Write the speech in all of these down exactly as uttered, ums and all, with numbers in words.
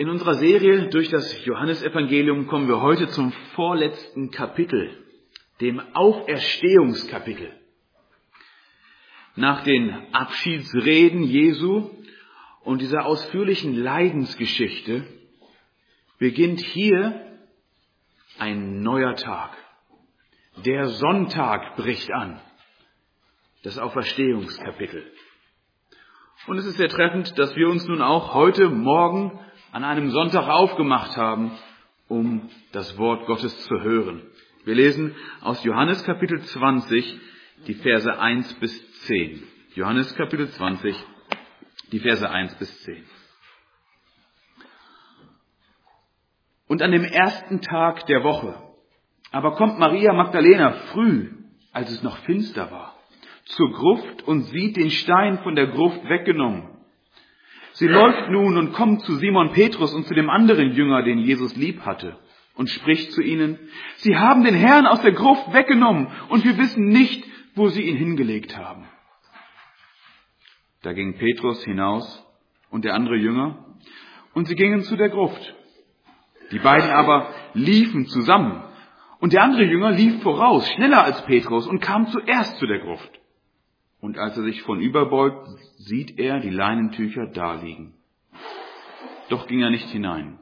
In unserer Serie durch das Johannesevangelium kommen wir heute zum vorletzten Kapitel, dem Auferstehungskapitel. Nach den Abschiedsreden Jesu und dieser ausführlichen Leidensgeschichte beginnt hier ein neuer Tag. Der Sonntag bricht an, das Auferstehungskapitel. Und es ist sehr treffend, dass wir uns nun auch heute Morgen an einem Sonntag aufgemacht haben, um das Wort Gottes zu hören. Wir lesen aus Johannes Kapitel zwanzig, die Verse eins bis zehn. Johannes Kapitel zwanzig, die Verse eins bis zehn. Und an dem ersten Tag der Woche aber kommt Maria Magdalena früh, als es noch finster war, zur Gruft und sieht den Stein von der Gruft weggenommen. Sie läuft nun und kommt zu Simon Petrus und zu dem anderen Jünger, den Jesus lieb hatte, und spricht zu ihnen: Sie haben den Herrn aus der Gruft weggenommen und wir wissen nicht, wo sie ihn hingelegt haben. Da ging Petrus hinaus und der andere Jünger, und sie gingen zu der Gruft. Die beiden aber liefen zusammen, und der andere Jünger lief voraus, schneller als Petrus, und kam zuerst zu der Gruft. Und als er sich vornüberbeugt, sieht er die Leinentücher daliegen. Doch ging er nicht hinein.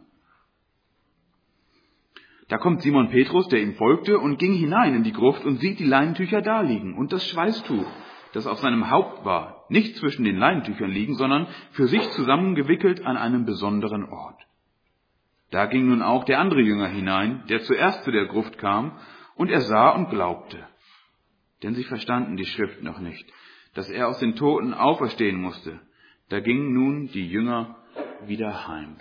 Da kommt Simon Petrus, der ihm folgte, und ging hinein in die Gruft und sieht die Leinentücher daliegen und das Schweißtuch, das auf seinem Haupt war, nicht zwischen den Leinentüchern liegen, sondern für sich zusammengewickelt an einem besonderen Ort. Da ging nun auch der andere Jünger hinein, der zuerst zu der Gruft kam, und er sah und glaubte. Denn sie verstanden die Schrift noch nicht, dass er aus den Toten auferstehen musste. Da gingen nun die Jünger wieder heim.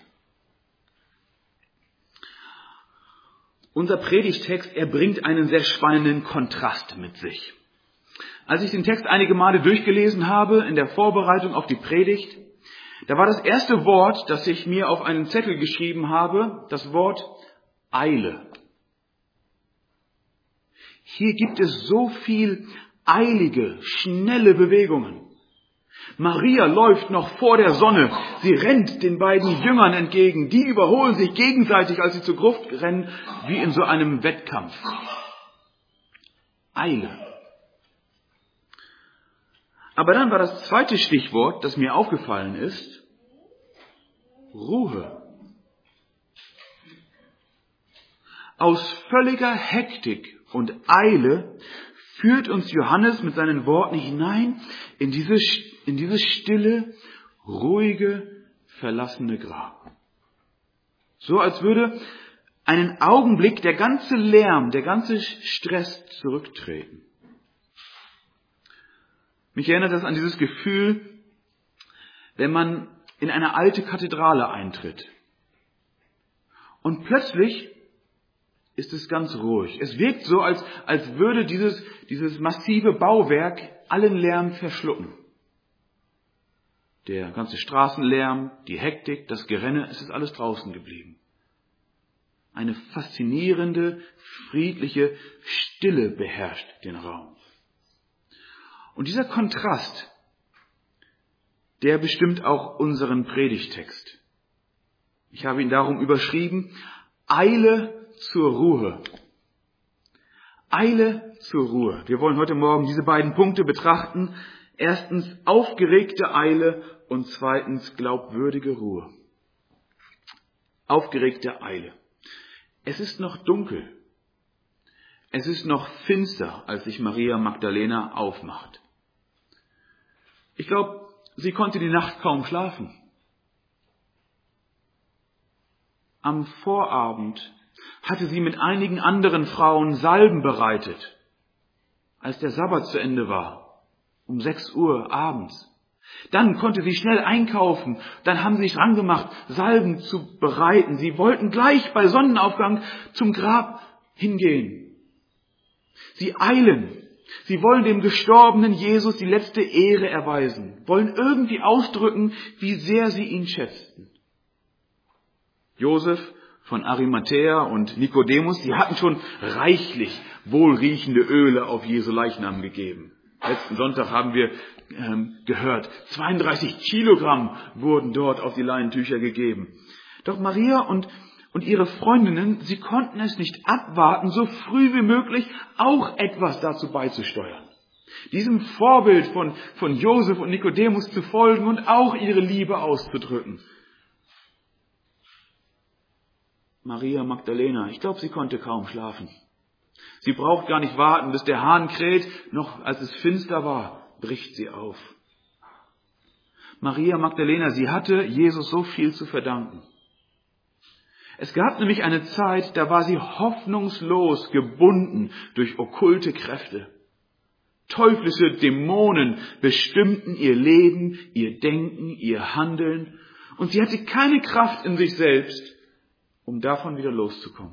Unser Predigtext, er bringt einen sehr spannenden Kontrast mit sich. Als ich den Text einige Male durchgelesen habe, in der Vorbereitung auf die Predigt, da war das erste Wort, das ich mir auf einen Zettel geschrieben habe, das Wort Eile. Hier gibt es so viel eilige, schnelle Bewegungen. Maria läuft noch vor der Sonne. Sie rennt den beiden Jüngern entgegen. Die überholen sich gegenseitig, als sie zur Gruft rennen, wie in so einem Wettkampf. Eile. Aber dann war das zweite Stichwort, das mir aufgefallen ist, Ruhe. Aus völliger Hektik und Eile führt uns Johannes mit seinen Worten hinein in dieses, in dieses stille, ruhige, verlassene Grab. So als würde einen Augenblick der ganze Lärm, der ganze Stress zurücktreten. Mich erinnert das an dieses Gefühl, wenn man in eine alte Kathedrale eintritt. Und plötzlich ist es ganz ruhig. Es wirkt so, als, als würde dieses, dieses massive Bauwerk allen Lärm verschlucken. Der ganze Straßenlärm, die Hektik, das Gerenne, es ist alles draußen geblieben. Eine faszinierende, friedliche Stille beherrscht den Raum. Und dieser Kontrast, der bestimmt auch unseren Predigtext. Ich habe ihn darum überschrieben: Eile zur Ruhe. Eile zur Ruhe. Wir wollen heute Morgen diese beiden Punkte betrachten. Erstens aufgeregte Eile und zweitens glaubwürdige Ruhe. Aufgeregte Eile. Es ist noch dunkel. Es ist noch finster, als sich Maria Magdalena aufmacht. Ich glaube, sie konnte die Nacht kaum schlafen. Am Vorabend hatte sie mit einigen anderen Frauen Salben bereitet, als der Sabbat zu Ende war, um sechs Uhr abends. Dann konnte sie schnell einkaufen, dann haben sie sich dran gemacht, Salben zu bereiten. Sie wollten gleich bei Sonnenaufgang zum Grab hingehen. Sie eilen, sie wollen dem gestorbenen Jesus die letzte Ehre erweisen, wollen irgendwie ausdrücken, wie sehr sie ihn schätzten. Josef von Arimathäa und Nikodemus, die hatten schon reichlich wohlriechende Öle auf Jesu Leichnam gegeben. Letzten Sonntag haben wir ähm, gehört, zweiunddreißig Kilogramm wurden dort auf die Leinentücher gegeben. Doch Maria und, und ihre Freundinnen, sie konnten es nicht abwarten, so früh wie möglich auch etwas dazu beizusteuern. Diesem Vorbild von, von Josef und Nikodemus zu folgen und auch ihre Liebe auszudrücken. Maria Magdalena, ich glaube, sie konnte kaum schlafen. Sie braucht gar nicht warten, bis der Hahn kräht, noch als es finster war, bricht sie auf. Maria Magdalena, sie hatte Jesus so viel zu verdanken. Es gab nämlich eine Zeit, da war sie hoffnungslos gebunden durch okkulte Kräfte. Teuflische Dämonen bestimmten ihr Leben, ihr Denken, ihr Handeln, und sie hatte keine Kraft in sich selbst, um davon wieder loszukommen.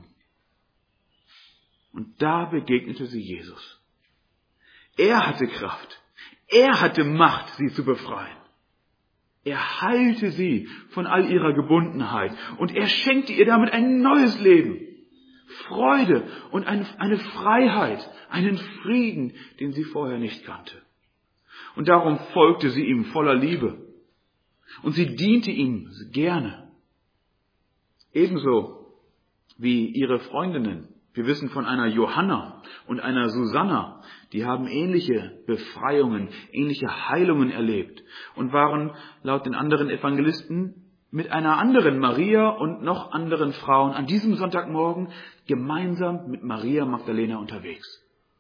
Und da begegnete sie Jesus. Er hatte Kraft. Er hatte Macht, sie zu befreien. Er heilte sie von all ihrer Gebundenheit und er schenkte ihr damit ein neues Leben, Freude und eine Freiheit, einen Frieden, den sie vorher nicht kannte. Und darum folgte sie ihm voller Liebe und sie diente ihm gerne. Ebenso wie ihre Freundinnen. Wir wissen von einer Johanna und einer Susanna, die haben ähnliche Befreiungen, ähnliche Heilungen erlebt und waren laut den anderen Evangelisten mit einer anderen Maria und noch anderen Frauen an diesem Sonntagmorgen gemeinsam mit Maria Magdalena unterwegs.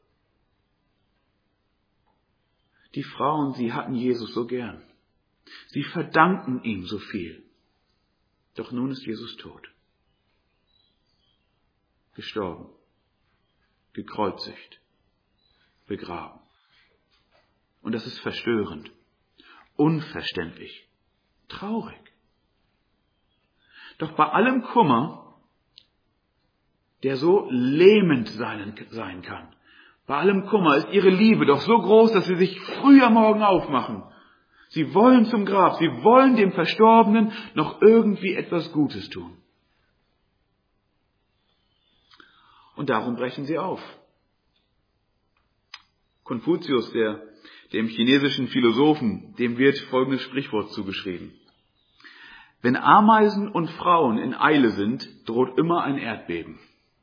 Die Frauen, sie hatten Jesus so gern. Sie verdankten ihm so viel. Doch nun ist Jesus tot. Gestorben, gekreuzigt, begraben. Und das ist verstörend, unverständlich, traurig. Doch bei allem Kummer, der so lähmend sein kann, bei allem Kummer ist ihre Liebe doch so groß, dass sie sich früh am Morgen aufmachen. Sie wollen zum Grab, sie wollen dem Verstorbenen noch irgendwie etwas Gutes tun. Und darum brechen sie auf. Konfuzius, der, dem chinesischen Philosophen, dem wird folgendes Sprichwort zugeschrieben. Wenn Ameisen und Frauen in Eile sind, droht immer ein Erdbeben.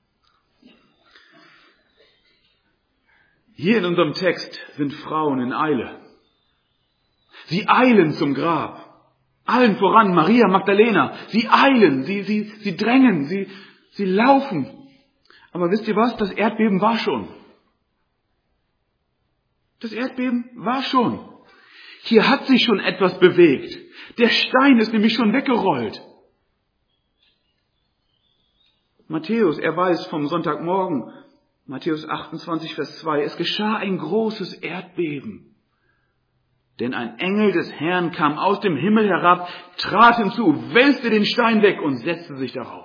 Hier in unserem Text sind Frauen in Eile. Sie eilen zum Grab. Allen voran Maria Magdalena. Sie eilen, sie, sie, sie drängen, sie, sie laufen. Aber wisst ihr was? Das Erdbeben war schon. Das Erdbeben war schon. Hier hat sich schon etwas bewegt. Der Stein ist nämlich schon weggerollt. Matthäus, er weiß vom Sonntagmorgen, Matthäus achtundzwanzig, Vers zwei, es geschah ein großes Erdbeben. Denn ein Engel des Herrn kam aus dem Himmel herab, trat hinzu, wälzte den Stein weg und setzte sich darauf.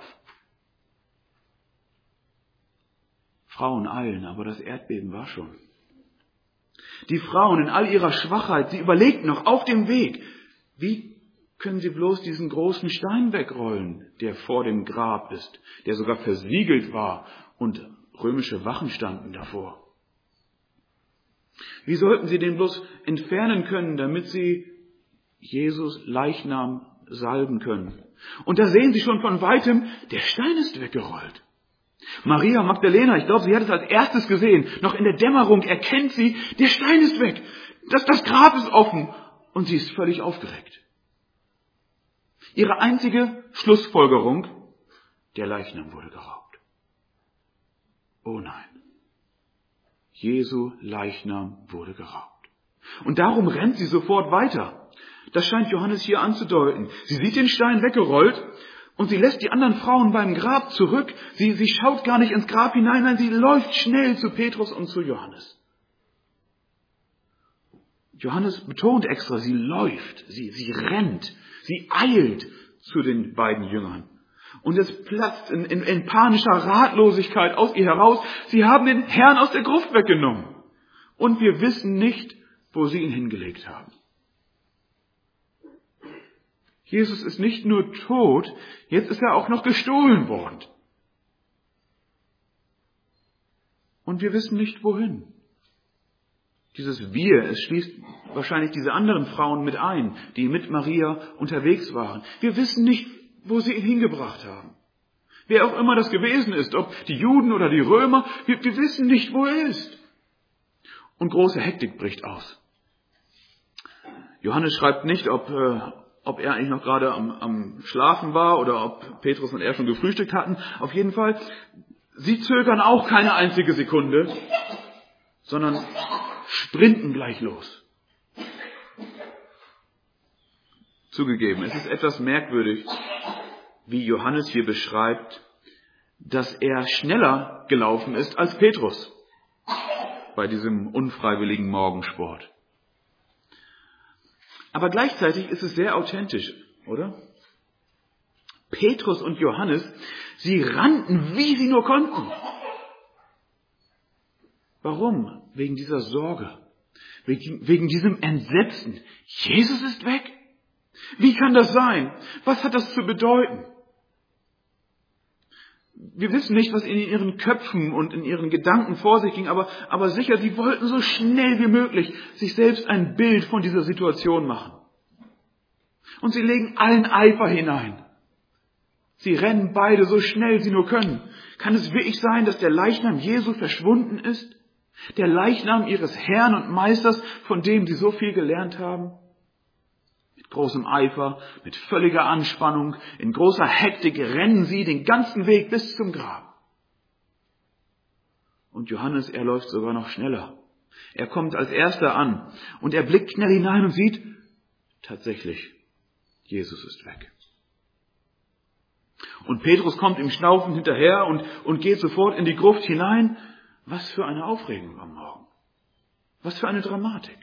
Frauen eilen, aber das Erdbeben war schon. Die Frauen in all ihrer Schwachheit, sie überlegten noch auf dem Weg, wie können sie bloß diesen großen Stein wegrollen, der vor dem Grab ist, der sogar versiegelt war und römische Wachen standen davor. Wie sollten sie den bloß entfernen können, damit sie Jesus Leichnam salben können? Und da sehen sie schon von weitem, der Stein ist weggerollt. Maria Magdalena, ich glaube, sie hat es als erstes gesehen. Noch in der Dämmerung erkennt sie, der Stein ist weg. Das, das Grab ist offen. Und sie ist völlig aufgeregt. Ihre einzige Schlussfolgerung, der Leichnam wurde geraubt. Oh nein. Jesu Leichnam wurde geraubt. Und darum rennt sie sofort weiter. Das scheint Johannes hier anzudeuten. Sie sieht den Stein weggerollt. Und sie lässt die anderen Frauen beim Grab zurück. Sie, sie schaut gar nicht ins Grab hinein, nein, sie läuft schnell zu Petrus und zu Johannes. Johannes betont extra, sie läuft, sie, sie rennt, sie eilt zu den beiden Jüngern. Und es platzt in, in, in panischer Ratlosigkeit aus ihr heraus. Sie haben den Herrn aus der Gruft weggenommen. Und wir wissen nicht, wo sie ihn hingelegt haben. Jesus ist nicht nur tot, jetzt ist er auch noch gestohlen worden. Und wir wissen nicht, wohin. Dieses Wir, es schließt wahrscheinlich diese anderen Frauen mit ein, die mit Maria unterwegs waren. Wir wissen nicht, wo sie ihn hingebracht haben. Wer auch immer das gewesen ist, ob die Juden oder die Römer, wir, wir wissen nicht, wo er ist. Und große Hektik bricht aus. Johannes schreibt nicht, ob, äh, ob er eigentlich noch gerade am, am Schlafen war oder ob Petrus und er schon gefrühstückt hatten. Auf jeden Fall, sie zögern auch keine einzige Sekunde, sondern sprinten gleich los. Zugegeben, es ist etwas merkwürdig, wie Johannes hier beschreibt, dass er schneller gelaufen ist als Petrus bei diesem unfreiwilligen Morgensport. Aber gleichzeitig ist es sehr authentisch, oder? Petrus und Johannes, sie rannten, wie sie nur konnten. Warum? Wegen dieser Sorge, wegen, wegen diesem Entsetzen. Jesus ist weg? Wie kann das sein? Was hat das zu bedeuten? Wir wissen nicht, was in ihren Köpfen und in ihren Gedanken vor sich ging, aber, aber sicher, sie wollten so schnell wie möglich sich selbst ein Bild von dieser Situation machen. Und sie legen allen Eifer hinein. Sie rennen beide so schnell sie nur können. Kann es wirklich sein, dass der Leichnam Jesu verschwunden ist? Der Leichnam ihres Herrn und Meisters, von dem sie so viel gelernt haben? Mit großem Eifer, mit völliger Anspannung, in großer Hektik rennen sie den ganzen Weg bis zum Grab. Und Johannes, er läuft sogar noch schneller. Er kommt als Erster an und er blickt schnell hinein und sieht, tatsächlich, Jesus ist weg. Und Petrus kommt ihm schnaufend hinterher und, und geht sofort in die Gruft hinein. Was für eine Aufregung am Morgen. Was für eine Dramatik.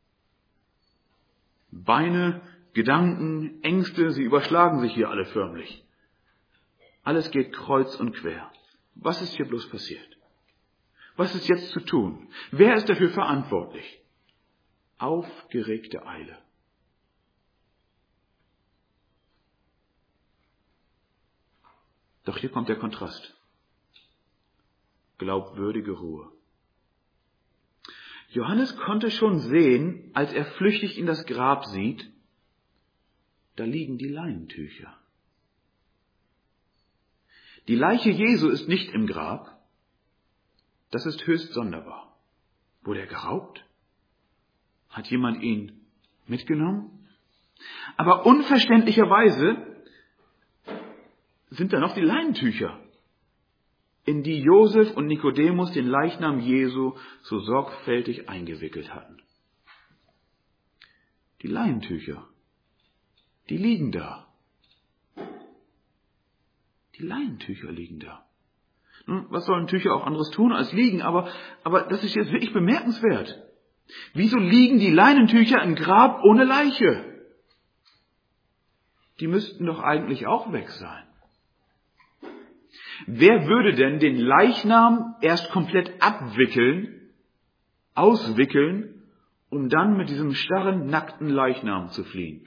Beine, Gedanken, Ängste, sie überschlagen sich hier alle förmlich. Alles geht kreuz und quer. Was ist hier bloß passiert? Was ist jetzt zu tun? Wer ist dafür verantwortlich? Aufgeregte Eile. Doch hier kommt der Kontrast. Glaubwürdige Ruhe. Johannes konnte schon sehen, als er flüchtig in das Grab sieht, da liegen die Leinentücher. Die Leiche Jesu ist nicht im Grab. Das ist höchst sonderbar. Wurde er geraubt? Hat jemand ihn mitgenommen? Aber unverständlicherweise sind da noch die Leinentücher, in die Josef und Nikodemus den Leichnam Jesu so sorgfältig eingewickelt hatten. Die Leinentücher, die liegen da. Die Leinentücher liegen da. Nun, was sollen Tücher auch anderes tun als liegen? Aber, aber das ist jetzt wirklich bemerkenswert. Wieso liegen die Leinentücher im Grab ohne Leiche? Die müssten doch eigentlich auch weg sein. Wer würde denn den Leichnam erst komplett abwickeln, auswickeln, um dann mit diesem starren, nackten Leichnam zu fliehen?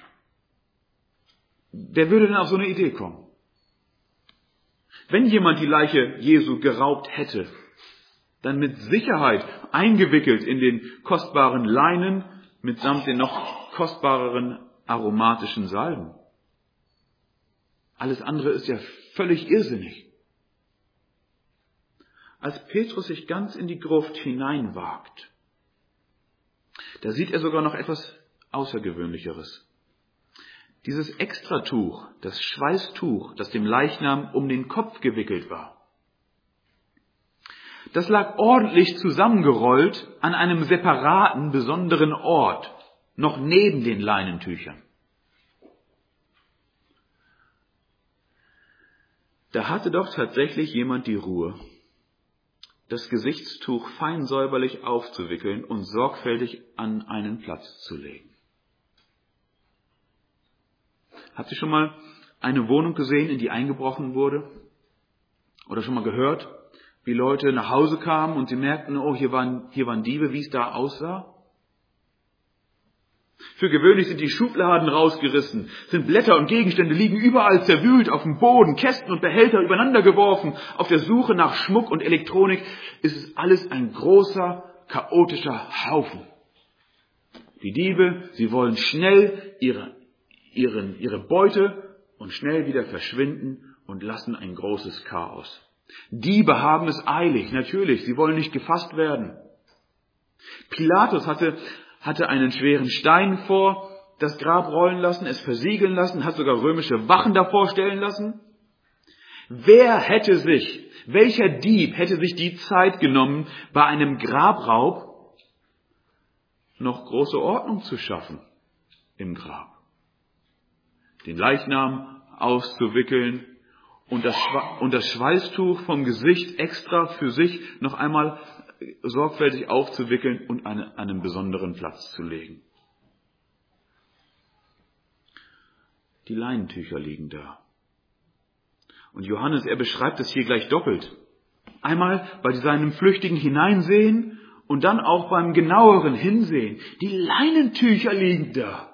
Wer würde denn auf so eine Idee kommen? Wenn jemand die Leiche Jesu geraubt hätte, dann mit Sicherheit eingewickelt in den kostbaren Leinen mitsamt den noch kostbareren aromatischen Salben. Alles andere ist ja völlig irrsinnig. Als Petrus sich ganz in die Gruft hineinwagt, da sieht er sogar noch etwas Außergewöhnlicheres. Dieses Extratuch, das Schweißtuch, das dem Leichnam um den Kopf gewickelt war, das lag ordentlich zusammengerollt an einem separaten, besonderen Ort, noch neben den Leinentüchern. Da hatte doch tatsächlich jemand die Ruhe, das Gesichtstuch fein säuberlich aufzuwickeln und sorgfältig an einen Platz zu legen. Habt ihr schon mal eine Wohnung gesehen, in die eingebrochen wurde? Oder schon mal gehört, wie Leute nach Hause kamen und sie merkten, oh, hier waren, hier waren Diebe, wie es da aussah? Für gewöhnlich sind die Schubladen rausgerissen, sind Blätter und Gegenstände liegen überall zerwühlt auf dem Boden, Kästen und Behälter übereinander geworfen. Auf der Suche nach Schmuck und Elektronik ist es alles ein großer, chaotischer Haufen. Die Diebe, sie wollen schnell ihre, ihren, ihre Beute und schnell wieder verschwinden und lassen ein großes Chaos. Diebe haben es eilig, natürlich, sie wollen nicht gefasst werden. Pilatus hatte, hatte einen schweren Stein vor das Grab rollen lassen, es versiegeln lassen, hat sogar römische Wachen davor stellen lassen. Wer hätte sich, welcher Dieb hätte sich die Zeit genommen, bei einem Grabraub noch große Ordnung zu schaffen im Grab? Den Leichnam auszuwickeln und das, und das Schweißtuch vom Gesicht extra für sich noch einmal sorgfältig aufzuwickeln und an einen besonderen Platz zu legen. Die Leinentücher liegen da. Und Johannes, er beschreibt es hier gleich doppelt. Einmal bei seinem flüchtigen Hineinsehen und dann auch beim genaueren Hinsehen. Die Leinentücher liegen da.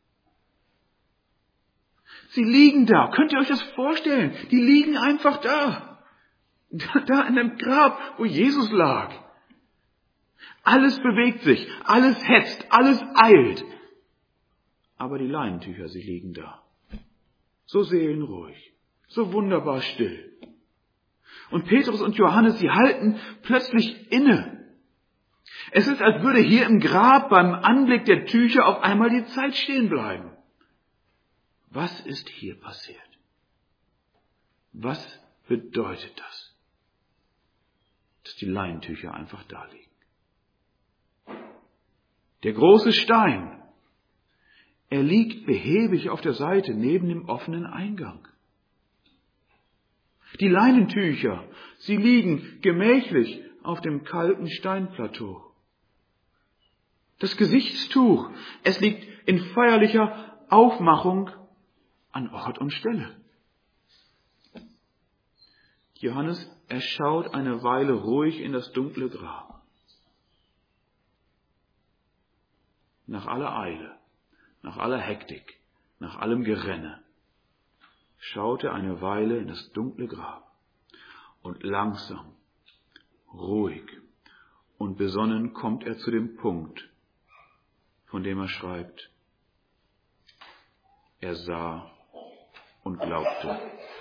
Sie liegen da. Könnt ihr euch das vorstellen? Die liegen einfach da. Da in dem Grab, wo Jesus lag. Alles bewegt sich, alles hetzt, alles eilt. Aber die Leinentücher, sie liegen da. So seelenruhig, so wunderbar still. Und Petrus und Johannes, sie halten plötzlich inne. Es ist, als würde hier im Grab beim Anblick der Tücher auf einmal die Zeit stehen bleiben. Was ist hier passiert? Was bedeutet das? Dass die Leinentücher einfach da liegen. Der große Stein, er liegt behäbig auf der Seite neben dem offenen Eingang. Die Leinentücher, sie liegen gemächlich auf dem kalten Steinplateau. Das Gesichtstuch, es liegt in feierlicher Aufmachung an Ort und Stelle. Johannes, er schaut eine Weile ruhig in das dunkle Grab. Nach aller Eile, nach aller Hektik, nach allem Gerenne, schaut er eine Weile in das dunkle Grab und langsam, ruhig und besonnen kommt er zu dem Punkt, von dem er schreibt, er sah und glaubte.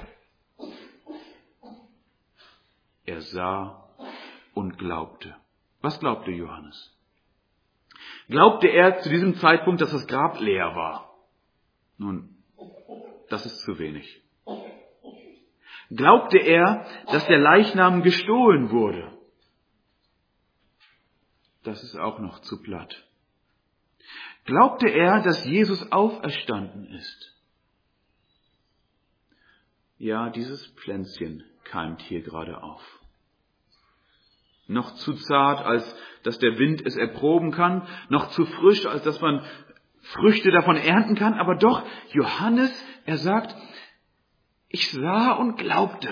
Er sah und glaubte. Was glaubte Johannes? Glaubte er zu diesem Zeitpunkt, dass das Grab leer war? Nun, das ist zu wenig. Glaubte er, dass der Leichnam gestohlen wurde? Das ist auch noch zu platt. Glaubte er, dass Jesus auferstanden ist? Ja, dieses Pflänzchen keimt hier gerade auf. Noch zu zart, als dass der Wind es erproben kann, noch zu frisch, als dass man Früchte davon ernten kann, aber doch, Johannes, er sagt, ich sah und glaubte.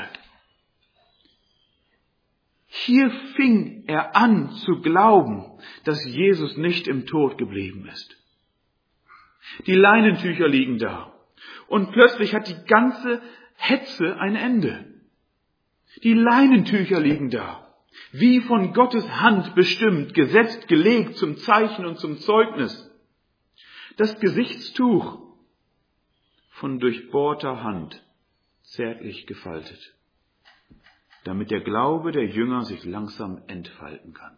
Hier fing er an zu glauben, dass Jesus nicht im Tod geblieben ist. Die Leinentücher liegen da und plötzlich hat die ganze Hetze ein Ende. Die Leinentücher liegen da. Wie von Gottes Hand bestimmt, gesetzt, gelegt zum Zeichen und zum Zeugnis. Das Gesichtstuch von durchbohrter Hand zärtlich gefaltet, damit der Glaube der Jünger sich langsam entfalten kann.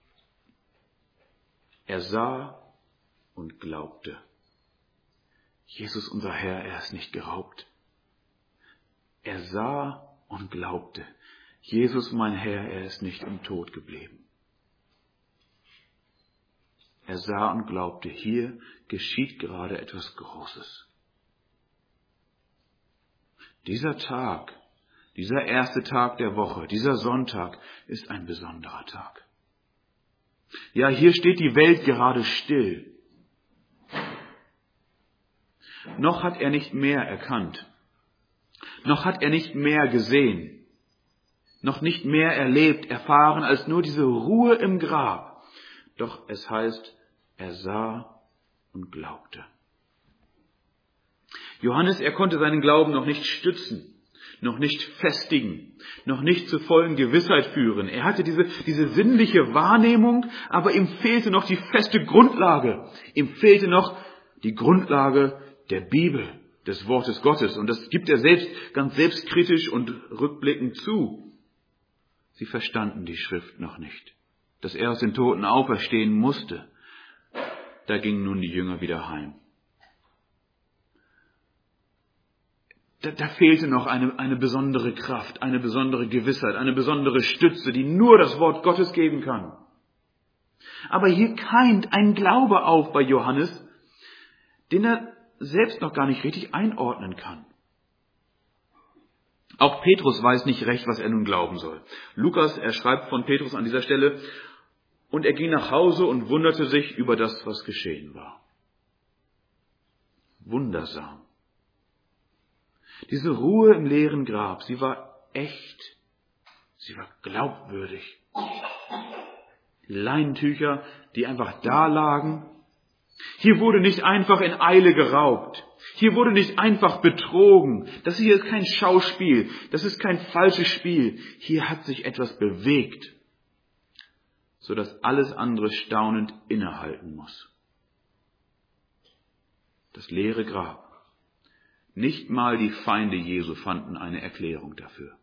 Er sah und glaubte. Jesus, unser Herr, er ist nicht geraubt. Er sah und glaubte. Jesus, mein Herr, er ist nicht im Tod geblieben. Er sah und glaubte, hier geschieht gerade etwas Großes. Dieser Tag, dieser erste Tag der Woche, dieser Sonntag ist ein besonderer Tag. Ja, hier steht die Welt gerade still. Noch hat er nicht mehr erkannt. Noch hat er nicht mehr gesehen. Noch nicht mehr erlebt, erfahren als nur diese Ruhe im Grab. Doch es heißt, er sah und glaubte. Johannes, er konnte seinen Glauben noch nicht stützen, noch nicht festigen, noch nicht zur vollen Gewissheit führen. Er hatte diese, diese sinnliche Wahrnehmung, aber ihm fehlte noch die feste Grundlage. Ihm fehlte noch die Grundlage der Bibel des Wortes Gottes. Und das gibt er selbst ganz selbstkritisch und rückblickend zu. Sie verstanden die Schrift noch nicht, dass er aus den Toten auferstehen musste. Da gingen nun die Jünger wieder heim. Da, da fehlte noch eine, eine besondere Kraft, eine besondere Gewissheit, eine besondere Stütze, die nur das Wort Gottes geben kann. Aber hier keimt ein Glaube auf bei Johannes, den er selbst noch gar nicht richtig einordnen kann. Auch Petrus weiß nicht recht, was er nun glauben soll. Lukas, er schreibt von Petrus an dieser Stelle, und er ging nach Hause und wunderte sich über das, was geschehen war. Wundersam. Diese Ruhe im leeren Grab, sie war echt, sie war glaubwürdig. Die Leinentücher, die einfach da lagen. Hier wurde nicht einfach in Eile geraubt. Hier wurde nicht einfach betrogen. Das hier ist kein Schauspiel. Das ist kein falsches Spiel. Hier hat sich etwas bewegt, sodass alles andere staunend innehalten muss. Das leere Grab. Nicht mal die Feinde Jesu fanden eine Erklärung dafür.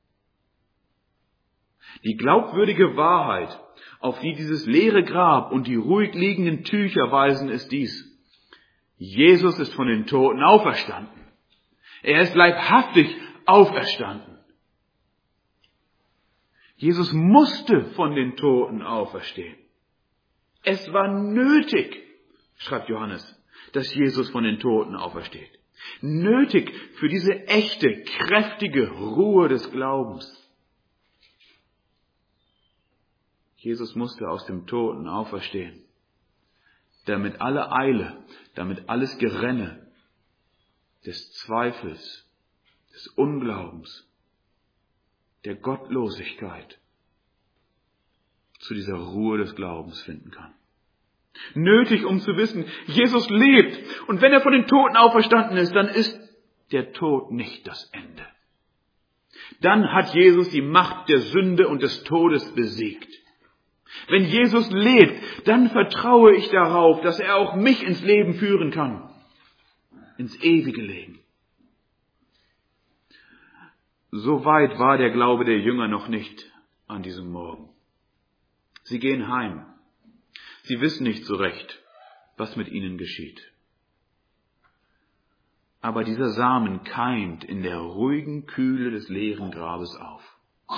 Die glaubwürdige Wahrheit, auf die dieses leere Grab und die ruhig liegenden Tücher weisen, ist dies: Jesus ist von den Toten auferstanden. Er ist leibhaftig auferstanden. Jesus musste von den Toten auferstehen. Es war nötig, schreibt Johannes, dass Jesus von den Toten aufersteht. Nötig für diese echte, kräftige Ruhe des Glaubens. Jesus musste aus dem Toten auferstehen, damit alle Eile, damit alles Gerenne des Zweifels, des Unglaubens, der Gottlosigkeit zu dieser Ruhe des Glaubens finden kann. Nötig, um zu wissen, Jesus lebt, und wenn er von den Toten auferstanden ist, dann ist der Tod nicht das Ende. Dann hat Jesus die Macht der Sünde und des Todes besiegt. Wenn Jesus lebt, dann vertraue ich darauf, dass er auch mich ins Leben führen kann, ins ewige Leben. So weit war der Glaube der Jünger noch nicht an diesem Morgen. Sie gehen heim. Sie wissen nicht so recht, was mit ihnen geschieht. Aber dieser Samen keimt in der ruhigen Kühle des leeren Grabes auf.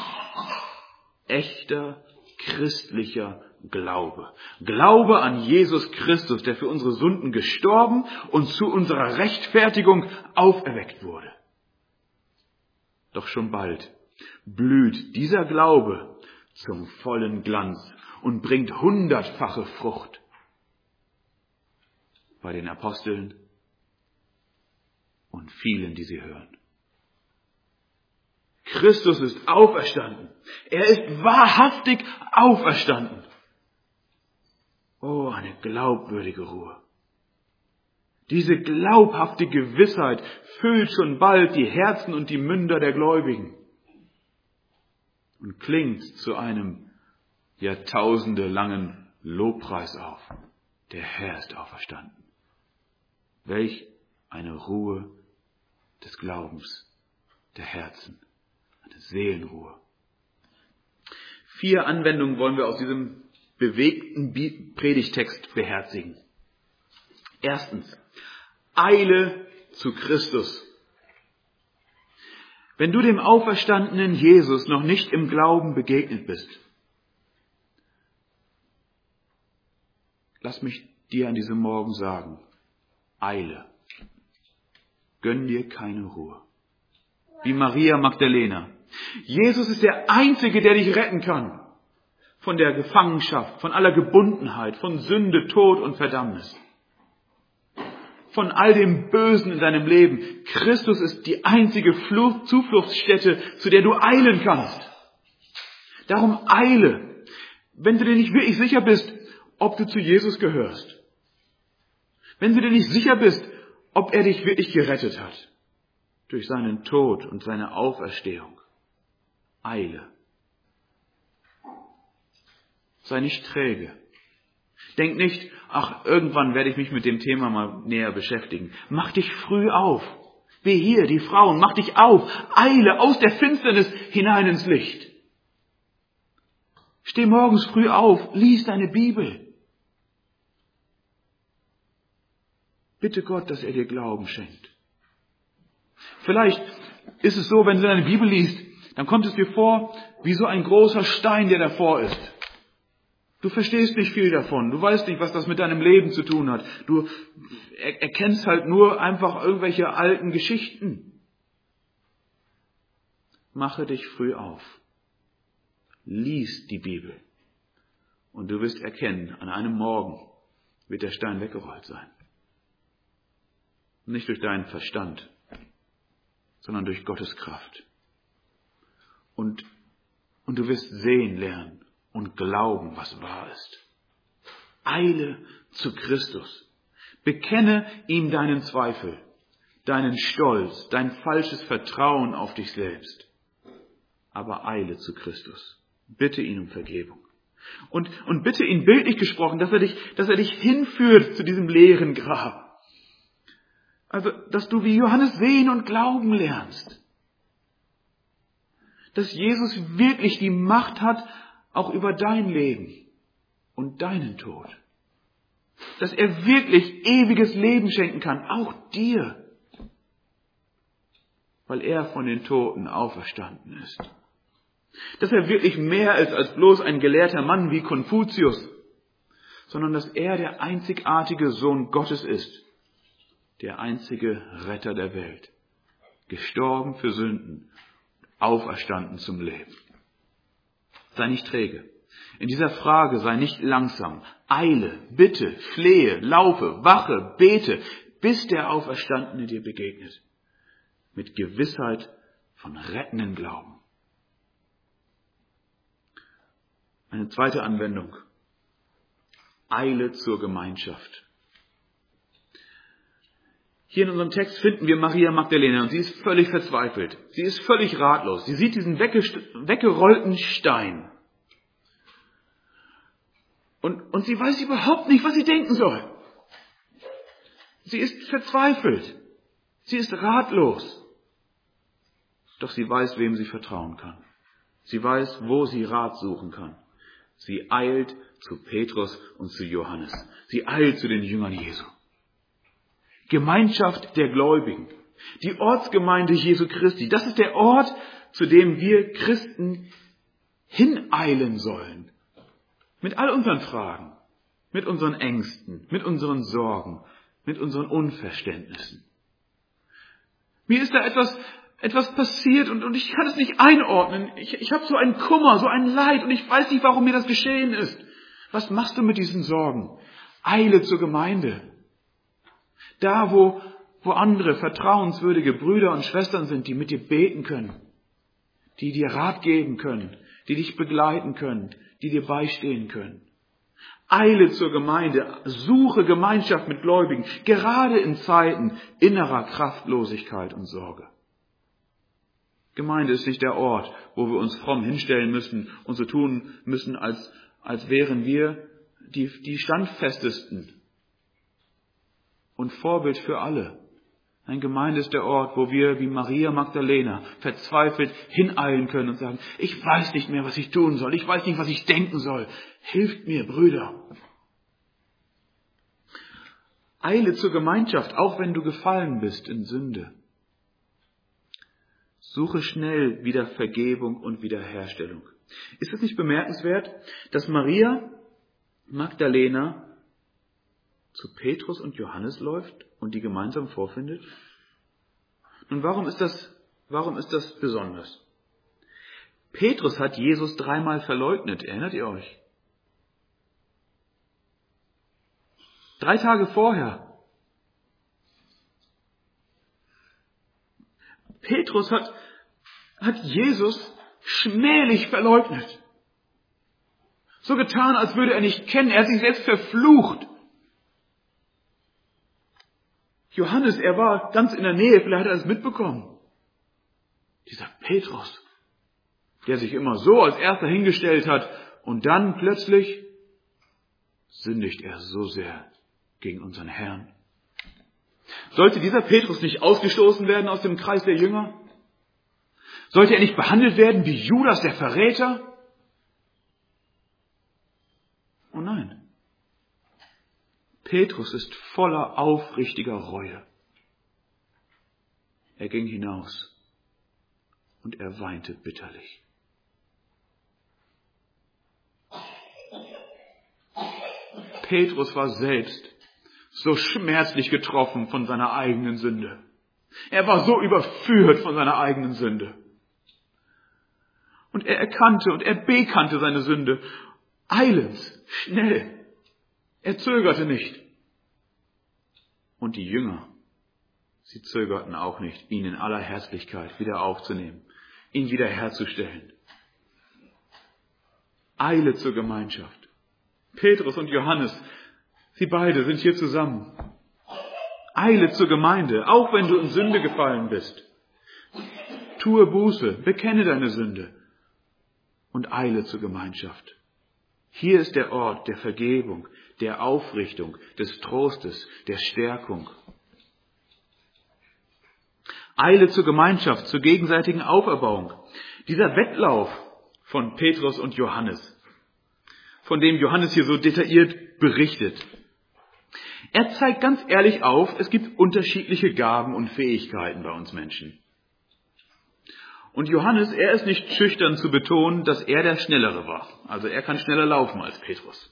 Echter christlicher Glaube. Glaube an Jesus Christus, der für unsere Sünden gestorben und zu unserer Rechtfertigung auferweckt wurde. Doch schon bald blüht dieser Glaube zum vollen Glanz und bringt hundertfache Frucht. Bei den Aposteln und vielen, die sie hören. Christus ist auferstanden. Er ist wahrhaftig auferstanden. Oh, eine glaubwürdige Ruhe. Diese glaubhafte Gewissheit füllt schon bald die Herzen und die Münder der Gläubigen und klingt zu einem jahrtausendelangen Lobpreis auf. Der Herr ist auferstanden. Welch eine Ruhe des Glaubens, der Herzen, eine Seelenruhe. Vier Anwendungen wollen wir aus diesem bewegten Predigtext beherzigen. Erstens, Eile zu Christus. Wenn du dem auferstandenen Jesus noch nicht im Glauben begegnet bist, lass mich dir an diesem Morgen sagen, eile. Gönn dir keine Ruhe. Wie Maria Magdalena. Jesus ist der Einzige, der dich retten kann. Von der Gefangenschaft, von aller Gebundenheit, von Sünde, Tod und Verdammnis. Von all dem Bösen in deinem Leben. Christus ist die einzige Flucht, Zufluchtsstätte, zu der du eilen kannst. Darum eile, wenn du dir nicht wirklich sicher bist, ob du zu Jesus gehörst. Wenn du dir nicht sicher bist, ob er dich wirklich gerettet hat. Durch seinen Tod und seine Auferstehung. Eile. Sei nicht träge. Denk nicht, ach, irgendwann werde ich mich mit dem Thema mal näher beschäftigen. Mach dich früh auf. Wie hier, die Frauen, mach dich auf. Eile aus der Finsternis hinein ins Licht. Steh morgens früh auf, lies deine Bibel. Bitte Gott, dass er dir Glauben schenkt. Vielleicht ist es so, wenn du deine Bibel liest, dann kommt es dir vor, wie so ein großer Stein, der davor ist. Du verstehst nicht viel davon. Du weißt nicht, was das mit deinem Leben zu tun hat. Du erkennst halt nur einfach irgendwelche alten Geschichten. Mache dich früh auf. Lies die Bibel. Und du wirst erkennen, an einem Morgen wird der Stein weggerollt sein. Nicht durch deinen Verstand, sondern durch Gottes Kraft. Und, und du wirst sehen lernen und glauben, was wahr ist. Eile zu Christus. Bekenne ihm deinen Zweifel, deinen Stolz, dein falsches Vertrauen auf dich selbst. Aber eile zu Christus. Bitte ihn um Vergebung. Und, und bitte ihn bildlich gesprochen, dass er dich, dass er dich hinführt zu diesem leeren Grab. Also, dass du wie Johannes sehen und glauben lernst. Dass Jesus wirklich die Macht hat, auch über dein Leben und deinen Tod. Dass er wirklich ewiges Leben schenken kann, auch dir. Weil er von den Toten auferstanden ist. Dass er wirklich mehr ist als bloß ein gelehrter Mann wie Konfuzius, sondern dass er der einzigartige Sohn Gottes ist. Der einzige Retter der Welt, gestorben für Sünden, auferstanden zum Leben. Sei nicht träge. In dieser Frage sei nicht langsam. Eile, bitte, flehe, laufe, wache, bete, bis der Auferstandene dir begegnet. Mit Gewissheit von rettenden Glauben. Eine zweite Anwendung. Eile zur Gemeinschaft. Hier in unserem Text finden wir Maria Magdalena und sie ist völlig verzweifelt. Sie ist völlig ratlos. Sie sieht diesen weggerollten Stein. Und, und sie weiß überhaupt nicht, was sie denken soll. Sie ist verzweifelt. Sie ist ratlos. Doch sie weiß, wem sie vertrauen kann. Sie weiß, wo sie Rat suchen kann. Sie eilt zu Petrus und zu Johannes. Sie eilt zu den Jüngern Jesu. Gemeinschaft der Gläubigen. Die Ortsgemeinde Jesu Christi. Das ist der Ort, zu dem wir Christen hineilen sollen. Mit all unseren Fragen, mit unseren Ängsten, mit unseren Sorgen, mit unseren Unverständnissen. Mir ist da etwas, etwas passiert und, und ich kann es nicht einordnen. Ich, ich habe so einen Kummer, so ein Leid und ich weiß nicht, warum mir das geschehen ist. Was machst du mit diesen Sorgen? Eile zur Gemeinde. Da, wo, wo andere vertrauenswürdige Brüder und Schwestern sind, die mit dir beten können, die dir Rat geben können, die dich begleiten können, die dir beistehen können. Eile zur Gemeinde, suche Gemeinschaft mit Gläubigen, gerade in Zeiten innerer Kraftlosigkeit und Sorge. Gemeinde ist nicht der Ort, wo wir uns fromm hinstellen müssen und so tun müssen, als, als wären wir die, die Standfestesten und Vorbild für alle. Eine Gemeinde ist der Ort, wo wir wie Maria Magdalena verzweifelt hineilen können und sagen, ich weiß nicht mehr, was ich tun soll, ich weiß nicht, was ich denken soll. Hilft mir, Brüder. Eile zur Gemeinschaft, auch wenn du gefallen bist in Sünde. Suche schnell wieder Vergebung und Wiederherstellung. Ist es nicht bemerkenswert, dass Maria Magdalena zu Petrus und Johannes läuft und die gemeinsam vorfindet? Nun, warum ist das, warum ist das besonders? Petrus hat Jesus dreimal verleugnet, erinnert ihr euch? Drei Tage vorher. Petrus hat, hat Jesus schmählich verleugnet. So getan, als würde er nicht kennen, er hat sich selbst verflucht. Johannes, er war ganz in der Nähe, vielleicht hat er es mitbekommen. Dieser Petrus, der sich immer so als Erster hingestellt hat und dann plötzlich sündigt er so sehr gegen unseren Herrn. Sollte dieser Petrus nicht ausgestoßen werden aus dem Kreis der Jünger? Sollte er nicht behandelt werden wie Judas, der Verräter? Oh nein. Petrus ist voller aufrichtiger Reue. Er ging hinaus und er weinte bitterlich. Petrus war selbst so schmerzlich getroffen von seiner eigenen Sünde. Er war so überführt von seiner eigenen Sünde. Und er erkannte und er bekannte seine Sünde. Eilends, schnell. Er zögerte nicht. Und die Jünger, sie zögerten auch nicht, ihn in aller Herzlichkeit wieder aufzunehmen, ihn wieder herzustellen. Eile zur Gemeinschaft. Petrus und Johannes, sie beide sind hier zusammen. Eile zur Gemeinde, auch wenn du in Sünde gefallen bist. Tue Buße, bekenne deine Sünde und eile zur Gemeinschaft. Hier ist der Ort der Vergebung, der Aufrichtung, des Trostes, der Stärkung. Eile zur Gemeinschaft, zur gegenseitigen Auferbauung. Dieser Wettlauf von Petrus und Johannes, von dem Johannes hier so detailliert berichtet. Er zeigt ganz ehrlich auf, es gibt unterschiedliche Gaben und Fähigkeiten bei uns Menschen. Und Johannes, er ist nicht schüchtern zu betonen, dass er der Schnellere war. Also er kann schneller laufen als Petrus.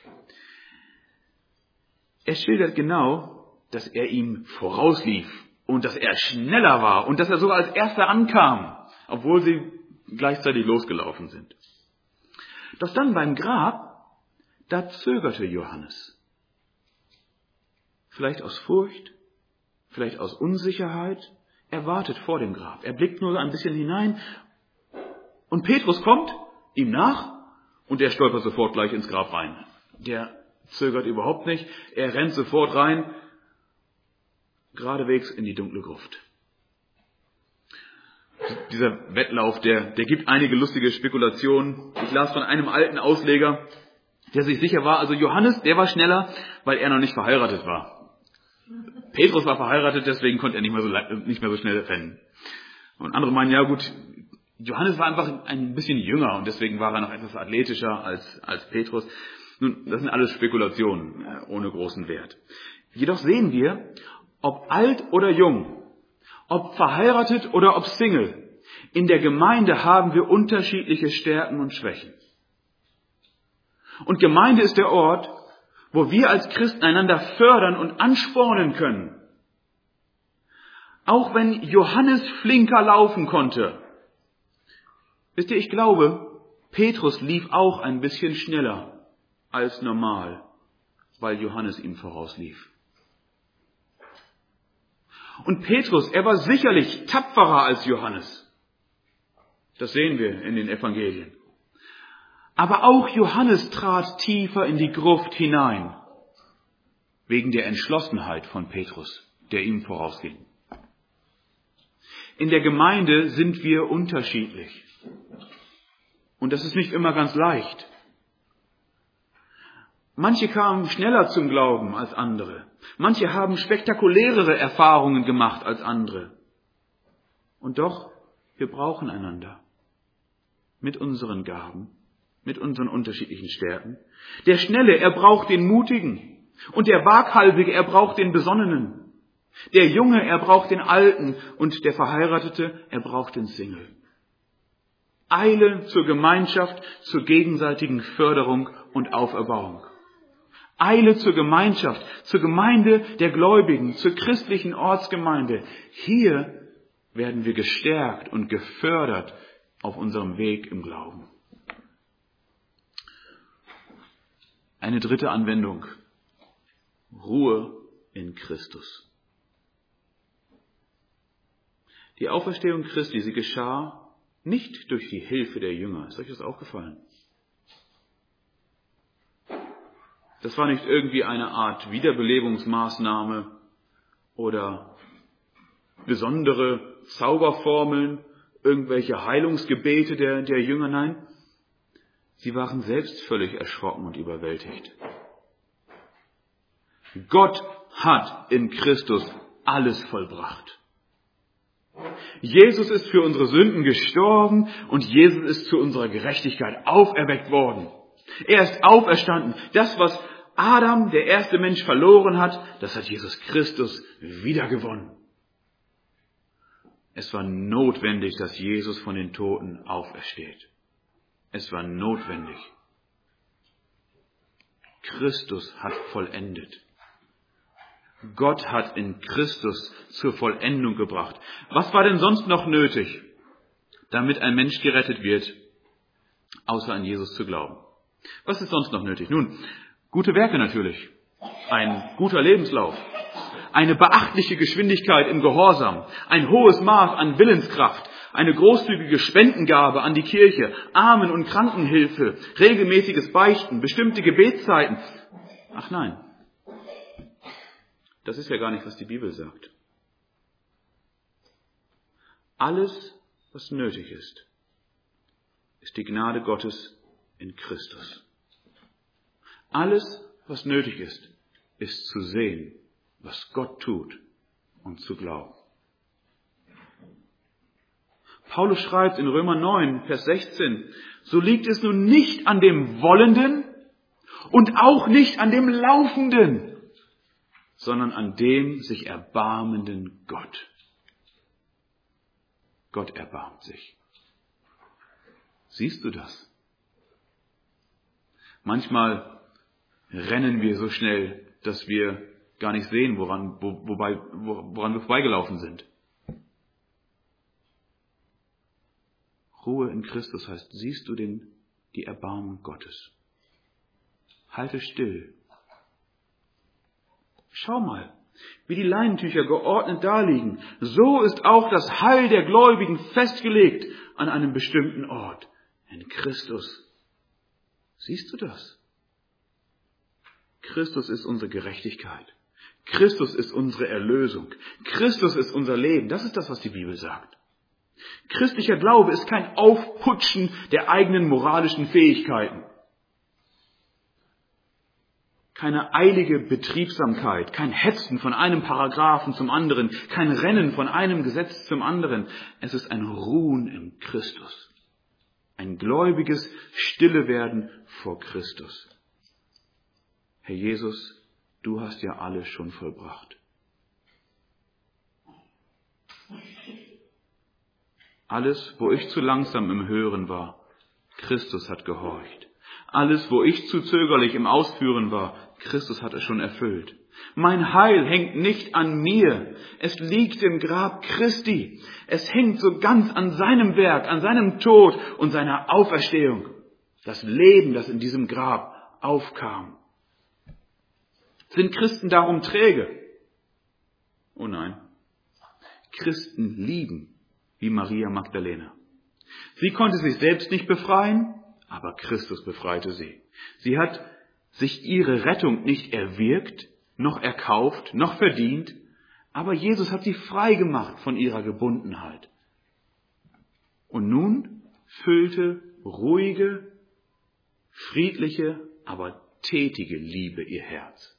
Er schildert genau, dass er ihm vorauslief und dass er schneller war und dass er sogar als Erster ankam, obwohl sie gleichzeitig losgelaufen sind. Doch dann beim Grab, da zögerte Johannes. Vielleicht aus Furcht, vielleicht aus Unsicherheit. Er wartet vor dem Grab. Er blickt nur ein bisschen hinein. Und Petrus kommt ihm nach und er stolpert sofort gleich ins Grab rein. Der zögert überhaupt nicht. Er rennt sofort rein, geradewegs in die dunkle Gruft. Dieser Wettlauf, der, der gibt einige lustige Spekulationen. Ich las von einem alten Ausleger, der sich sicher war, also Johannes, der war schneller, weil er noch nicht verheiratet war. Petrus war verheiratet, deswegen konnte er nicht mehr so, nicht mehr so schnell rennen. Und andere meinen, ja gut, Johannes war einfach ein bisschen jünger und deswegen war er noch etwas athletischer als, als Petrus. Nun, das sind alles Spekulationen, ohne großen Wert. Jedoch sehen wir, ob alt oder jung, ob verheiratet oder ob Single, in der Gemeinde haben wir unterschiedliche Stärken und Schwächen. Und Gemeinde ist der Ort, wo wir als Christen einander fördern und anspornen können. Auch wenn Johannes flinker laufen konnte. Wisst ihr, ich glaube, Petrus lief auch ein bisschen schneller als normal, weil Johannes ihm vorauslief. Und Petrus, er war sicherlich tapferer als Johannes. Das sehen wir in den Evangelien. Aber auch Johannes trat tiefer in die Gruft hinein, wegen der Entschlossenheit von Petrus, der ihm vorausging. In der Gemeinde sind wir unterschiedlich. Und das ist nicht immer ganz leicht. Manche kamen schneller zum Glauben als andere. Manche haben spektakulärere Erfahrungen gemacht als andere. Und doch, wir brauchen einander. Mit unseren Gaben, mit unseren unterschiedlichen Stärken. Der Schnelle, er braucht den Mutigen. Und der Waghalsige, er braucht den Besonnenen. Der Junge, er braucht den Alten. Und der Verheiratete, er braucht den Single. Eile zur Gemeinschaft, zur gegenseitigen Förderung und Auferbauung. Eile zur Gemeinschaft, zur Gemeinde der Gläubigen, zur christlichen Ortsgemeinde. Hier werden wir gestärkt und gefördert auf unserem Weg im Glauben. Eine dritte Anwendung. Ruhe in Christus. Die Auferstehung Christi, sie geschah nicht durch die Hilfe der Jünger. Ist euch das aufgefallen? Das war nicht irgendwie eine Art Wiederbelebungsmaßnahme oder besondere Zauberformeln, irgendwelche Heilungsgebete der, der Jünger. Nein, sie waren selbst völlig erschrocken und überwältigt. Gott hat in Christus alles vollbracht. Jesus ist für unsere Sünden gestorben und Jesus ist zu unserer Gerechtigkeit auferweckt worden. Er ist auferstanden. Das, was Adam, der erste Mensch, verloren hat, das hat Jesus Christus wiedergewonnen. Es war notwendig, dass Jesus von den Toten aufersteht. Es war notwendig. Christus hat vollendet. Gott hat in Christus zur Vollendung gebracht. Was war denn sonst noch nötig, damit ein Mensch gerettet wird, außer an Jesus zu glauben? Was ist sonst noch nötig? Nun, gute Werke natürlich, ein guter Lebenslauf, eine beachtliche Geschwindigkeit im Gehorsam, ein hohes Maß an Willenskraft, eine großzügige Spendengabe an die Kirche, Armen- und Krankenhilfe, regelmäßiges Beichten, bestimmte Gebetszeiten. Ach nein, das ist ja gar nicht, was die Bibel sagt. Alles, was nötig ist, ist die Gnade Gottes in Christus. Alles, was nötig ist, ist zu sehen, was Gott tut und zu glauben. Paulus schreibt in Römer neun, Vers sechzehn, so liegt es nun nicht an dem Wollenden und auch nicht an dem Laufenden, sondern an dem sich erbarmenden Gott. Gott erbarmt sich. Siehst du das? Manchmal rennen wir so schnell, dass wir gar nicht sehen, woran, wo, wobei, woran wir vorbeigelaufen sind. Ruhe in Christus heißt, siehst du den, die Erbarmung Gottes. Halte still. Schau mal, wie die Leinentücher geordnet daliegen. So ist auch das Heil der Gläubigen festgelegt an einem bestimmten Ort. In Christus. Siehst du das? Christus ist unsere Gerechtigkeit. Christus ist unsere Erlösung. Christus ist unser Leben. Das ist das, was die Bibel sagt. Christlicher Glaube ist kein Aufputschen der eigenen moralischen Fähigkeiten. Keine eilige Betriebsamkeit, kein Hetzen von einem Paragraphen zum anderen, kein Rennen von einem Gesetz zum anderen. Es ist ein Ruhen in Christus. Ein gläubiges Stillewerden vor Christus. Herr Jesus, du hast ja alles schon vollbracht. Alles, wo ich zu langsam im Hören war, Christus hat gehorcht. Alles, wo ich zu zögerlich im Ausführen war, Christus hat es schon erfüllt. Mein Heil hängt nicht an mir. Es liegt im Grab Christi. Es hängt so ganz an seinem Werk, an seinem Tod und seiner Auferstehung. Das Leben, das in diesem Grab aufkam. Sind Christen darum träge? Oh nein. Christen lieben wie Maria Magdalena. Sie konnte sich selbst nicht befreien, aber Christus befreite sie. Sie hat sich ihre Rettung nicht erwirkt, noch erkauft, noch verdient, aber Jesus hat sie frei gemacht von ihrer Gebundenheit. Und nun füllte ruhige, friedliche, aber tätige Liebe ihr Herz.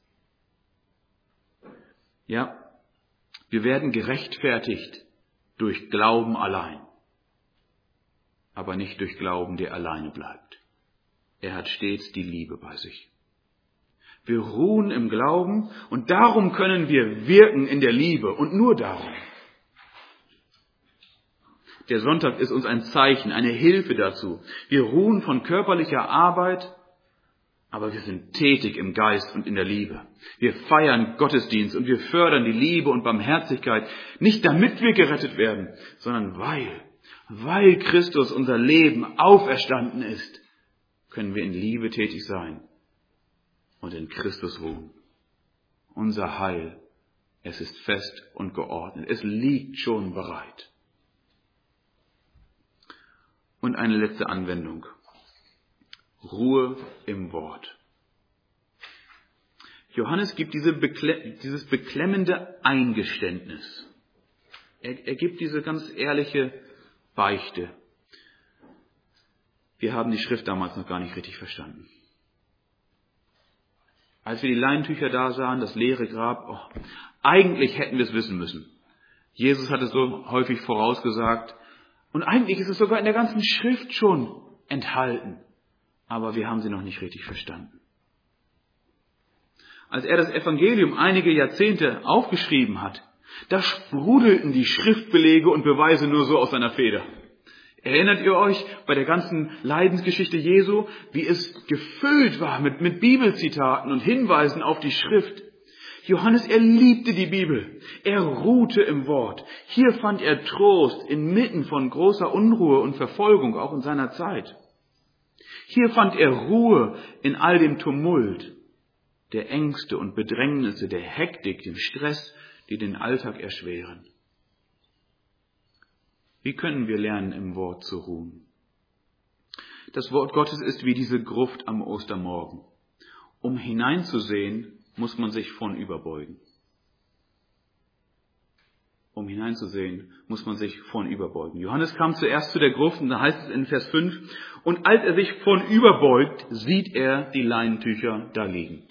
Ja, wir werden gerechtfertigt durch Glauben allein, aber nicht durch Glauben, der alleine bleibt. Er hat stets die Liebe bei sich. Wir ruhen im Glauben und darum können wir wirken in der Liebe und nur darum. Der Sonntag ist uns ein Zeichen, eine Hilfe dazu. Wir ruhen von körperlicher Arbeit, aber wir sind tätig im Geist und in der Liebe. Wir feiern Gottesdienst und wir fördern die Liebe und Barmherzigkeit, nicht damit wir gerettet werden, sondern weil, weil Christus unser Leben auferstanden ist, können wir in Liebe tätig sein und in Christus ruhen. Unser Heil, es ist fest und geordnet, es liegt schon bereit. Und eine letzte Anwendung. Ruhe im Wort. Johannes gibt diese Bekle- dieses beklemmende Eingeständnis. Er, er gibt diese ganz ehrliche Beichte. Wir haben die Schrift damals noch gar nicht richtig verstanden. Als wir die Leintücher da sahen, das leere Grab, oh, eigentlich hätten wir es wissen müssen. Jesus hat es so häufig vorausgesagt. Und eigentlich ist es sogar in der ganzen Schrift schon enthalten. Aber wir haben sie noch nicht richtig verstanden. Als er das Evangelium einige Jahrzehnte aufgeschrieben hat, da sprudelten die Schriftbelege und Beweise nur so aus seiner Feder. Erinnert ihr euch bei der ganzen Leidensgeschichte Jesu, wie es gefüllt war mit, mit Bibelzitaten und Hinweisen auf die Schrift? Johannes, er liebte die Bibel. Er ruhte im Wort. Hier fand er Trost inmitten von großer Unruhe und Verfolgung, auch in seiner Zeit. Hier fand er Ruhe in all dem Tumult, der Ängste und Bedrängnisse, der Hektik, dem Stress, die den Alltag erschweren. Wie können wir lernen, im Wort zu ruhen? Das Wort Gottes ist wie diese Gruft am Ostermorgen. Um hineinzusehen, muss man sich vornüberbeugen. Um hineinzusehen, muss man sich vornüberbeugen. Johannes kam zuerst zu der Gruft, und da heißt es in Vers fünf, und als er sich vornüberbeugt, sieht er die Leinentücher da liegen.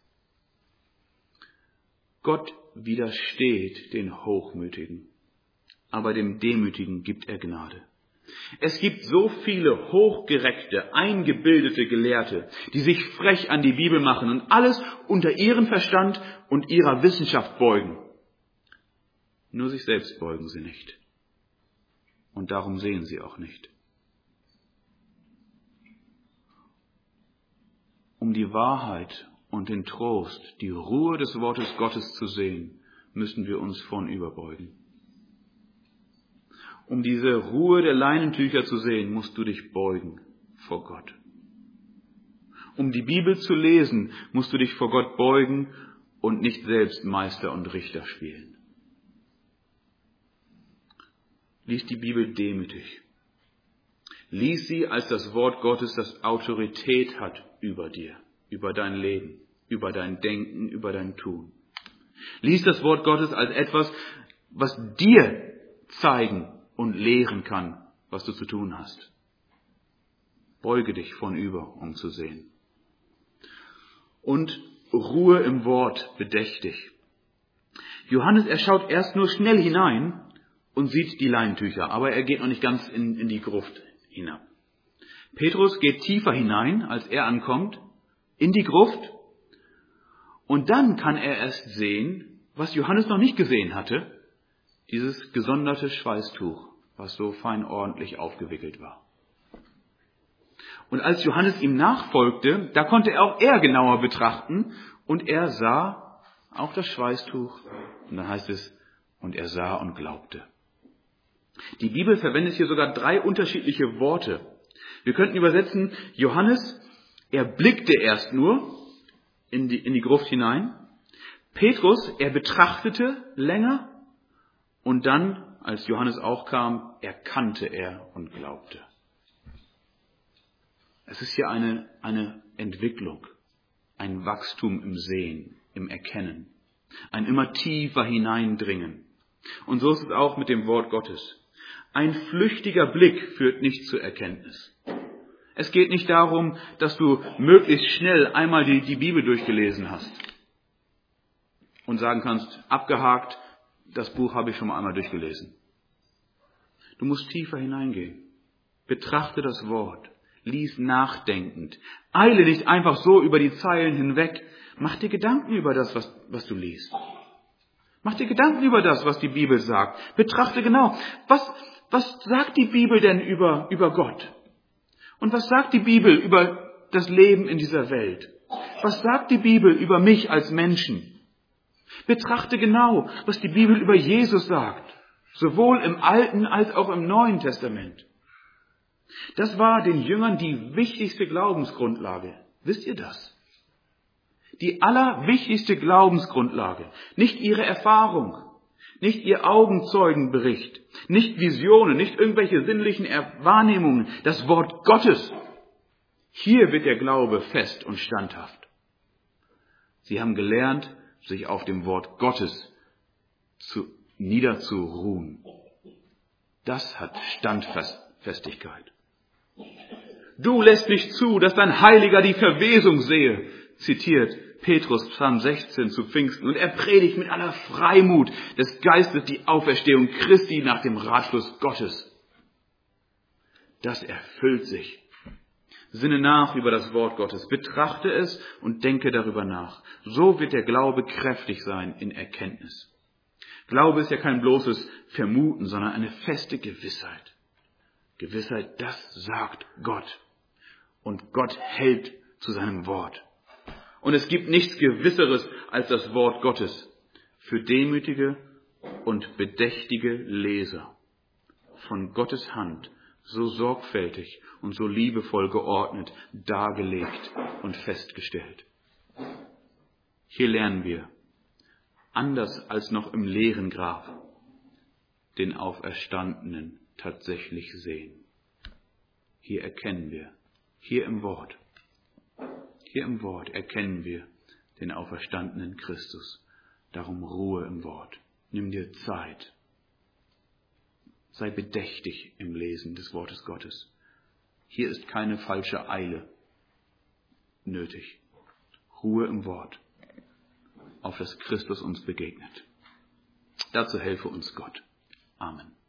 Gott widersteht den Hochmütigen, aber dem Demütigen gibt er Gnade. Es gibt so viele hochgereckte, eingebildete Gelehrte, die sich frech an die Bibel machen und alles unter ihren Verstand und ihrer Wissenschaft beugen. Nur sich selbst beugen sie nicht. Und darum sehen sie auch nicht. Um die Wahrheit und den Trost, die Ruhe des Wortes Gottes zu sehen, müssen wir uns vornüberbeugen. Um diese Ruhe der Leinentücher zu sehen, musst du dich beugen vor Gott. Um die Bibel zu lesen, musst du dich vor Gott beugen und nicht selbst Meister und Richter spielen. Lies die Bibel demütig. Lies sie, als das Wort Gottes, das Autorität hat über dir, über dein Leben, über dein Denken, über dein Tun. Lies das Wort Gottes als etwas, was dir zeigen und lehren kann, was du zu tun hast. Beuge dich vornüber, um zu sehen. Und Ruhe im Wort bedächtig. Johannes, er schaut erst nur schnell hinein und sieht die Leinentücher, aber er geht noch nicht ganz in, in die Gruft hinab. Petrus geht tiefer hinein, als er ankommt, in die Gruft, und dann kann er erst sehen, was Johannes noch nicht gesehen hatte, dieses gesonderte Schweißtuch, was so fein ordentlich aufgewickelt war. Und als Johannes ihm nachfolgte, da konnte er auch er genauer betrachten, und er sah auch das Schweißtuch, und dann heißt es, und er sah und glaubte. Die Bibel verwendet hier sogar drei unterschiedliche Worte. Wir könnten übersetzen, Johannes, er blickte erst nur in die, in die Gruft hinein. Petrus, er betrachtete länger. Und dann, als Johannes auch kam, erkannte er und glaubte. Es ist hier eine, eine Entwicklung, ein Wachstum im Sehen, im Erkennen, ein immer tiefer Hineindringen. Und so ist es auch mit dem Wort Gottes. Ein flüchtiger Blick führt nicht zur Erkenntnis. Es geht nicht darum, dass du möglichst schnell einmal die, die Bibel durchgelesen hast und sagen kannst, abgehakt, das Buch habe ich schon mal einmal durchgelesen. Du musst tiefer hineingehen. Betrachte das Wort. Lies nachdenkend. Eile nicht einfach so über die Zeilen hinweg. Mach dir Gedanken über das, was, was du liest. Mach dir Gedanken über das, was die Bibel sagt. Betrachte genau, was, was sagt die Bibel denn über, über Gott? Und was sagt die Bibel über das Leben in dieser Welt? Was sagt die Bibel über mich als Menschen? Betrachte genau, was die Bibel über Jesus sagt, sowohl im Alten als auch im Neuen Testament. Das war den Jüngern die wichtigste Glaubensgrundlage. Wisst ihr das? Die allerwichtigste Glaubensgrundlage. Nicht ihre Erfahrung, nicht ihr Augenzeugenbericht, nicht Visionen, nicht irgendwelche sinnlichen Wahrnehmungen, das Wort Gottes. Hier wird der Glaube fest und standhaft. Sie haben gelernt, sich auf dem Wort Gottes zu, niederzuruhen. Das hat Standfestigkeit. Du lässt nicht zu, dass dein Heiliger die Verwesung sehe, zitiert Petrus, Psalm sechzehn zu Pfingsten. Und er predigt mit aller Freimut des Geistes die Auferstehung Christi nach dem Ratschluss Gottes. Das erfüllt sich. Sinne nach über das Wort Gottes, betrachte es und denke darüber nach. So wird der Glaube kräftig sein in Erkenntnis. Glaube ist ja kein bloßes Vermuten, sondern eine feste Gewissheit. Gewissheit, das sagt Gott. Und Gott hält zu seinem Wort. Und es gibt nichts Gewisseres als das Wort Gottes für demütige und bedächtige Leser. Von Gottes Hand so sorgfältig und so liebevoll geordnet, dargelegt und festgestellt. Hier lernen wir, anders als noch im leeren Grab, den Auferstandenen tatsächlich sehen. Hier erkennen wir, hier im Wort, hier im Wort erkennen wir den auferstandenen Christus. Darum Ruhe im Wort. Nimm dir Zeit. Sei bedächtig im Lesen des Wortes Gottes. Hier ist keine falsche Eile nötig. Ruhe im Wort, auf das Christus uns begegnet. Dazu helfe uns Gott. Amen.